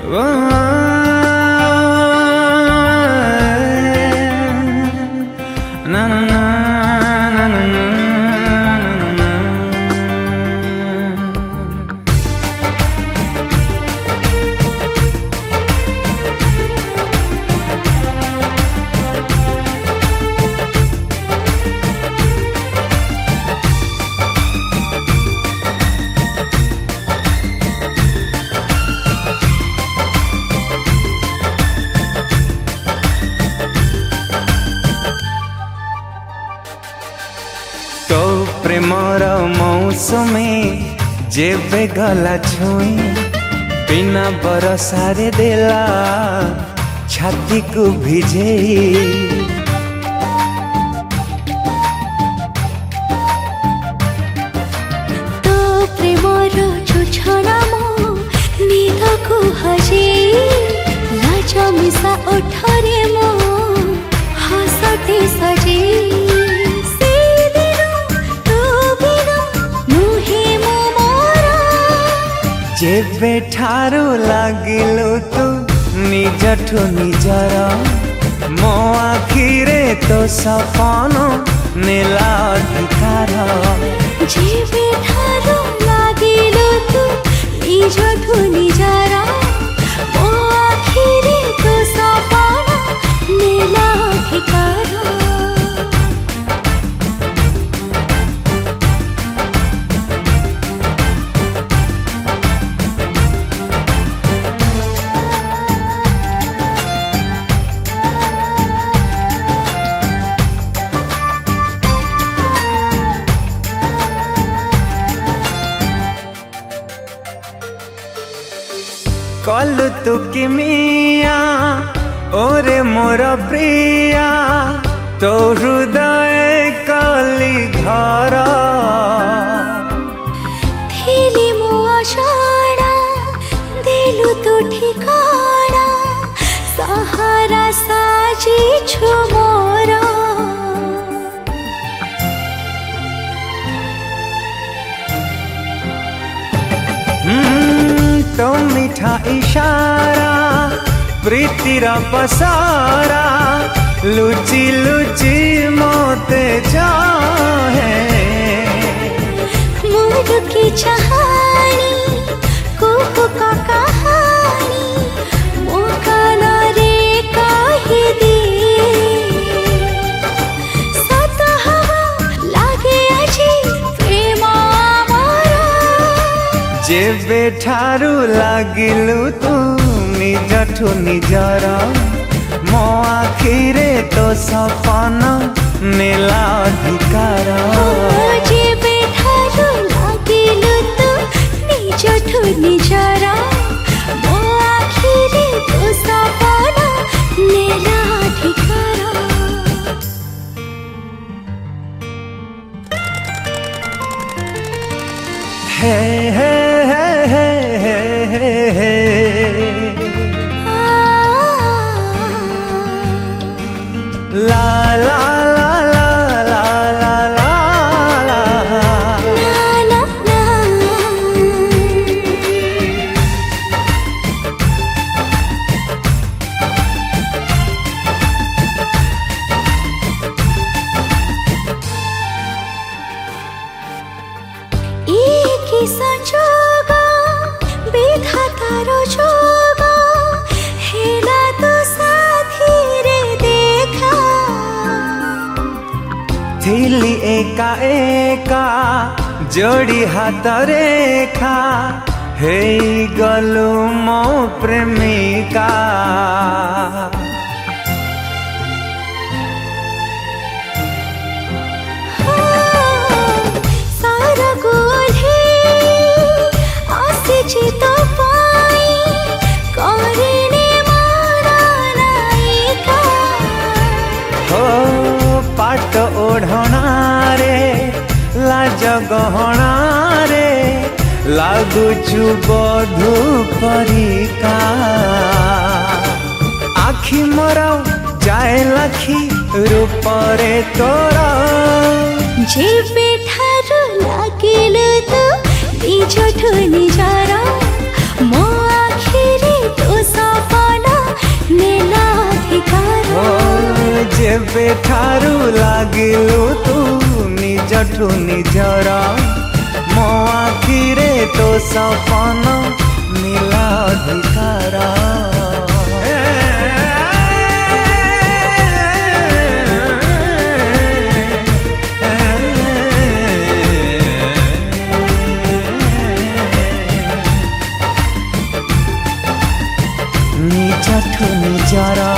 ओ ना ना ना ना ना ना तो प्रेमर मौसमे जेबे गला छुई बिना बरसारे देला छाती को भिजेई तो प्रेमर छुछना मो नीद को हजेई लाज मिसा ओठरे मो हसते सजेई जेबे ठारू लागिलु तू निजठु निजर मो आखिरे तो सपन नेला अधिकार जेबे ठारू लागिलु तू निजठु निजर मो आखिरे तो सपन नेला अधिकार कलु तू किमिया ओरे मोर प्रिया तो हृदय कली घर थेली मो आशाड़ा देलु तो ठिकाना सहारा साजी छु मोरा तो मीठा इशारा प्रीतिर पसारा लुची लुची मोते जाहे मोर की चाहनी कुहू का कहानी मो काना रे कही दे सत हवा लागे अजी प्रेम आमारा जेबे ठारू लागिलु तू निजठु निजर मो आखिरे तो सपन नेला अधिकार जेबे ठारू लागिलु तू निजठु निजर मो आखिरे तो सपन नेला अधिकार हे हे हे हे हे हे ला ला ला ला ला ला ला ला ला एक संजोगा विधातार जोगा हेला तो साथी रे देखा थिली एका एका जोड़ी हाथ रेखा हे गलु मो प्रेमिका सारा गोले आसे तो पाई करिने मारा नायिका हो पाट ओढ़ना रे लाज गहना रे लागुचु बधु परिका आखि मोर जाए लाखी रूपरे तोरा जेबे ठारू लागिलु तू निजठु निजर मो आखिरे तो जेबेठारू लागिलु तू निजठू निजर मो आखिरे तो सपन मिला अधिकार निजठू निजरा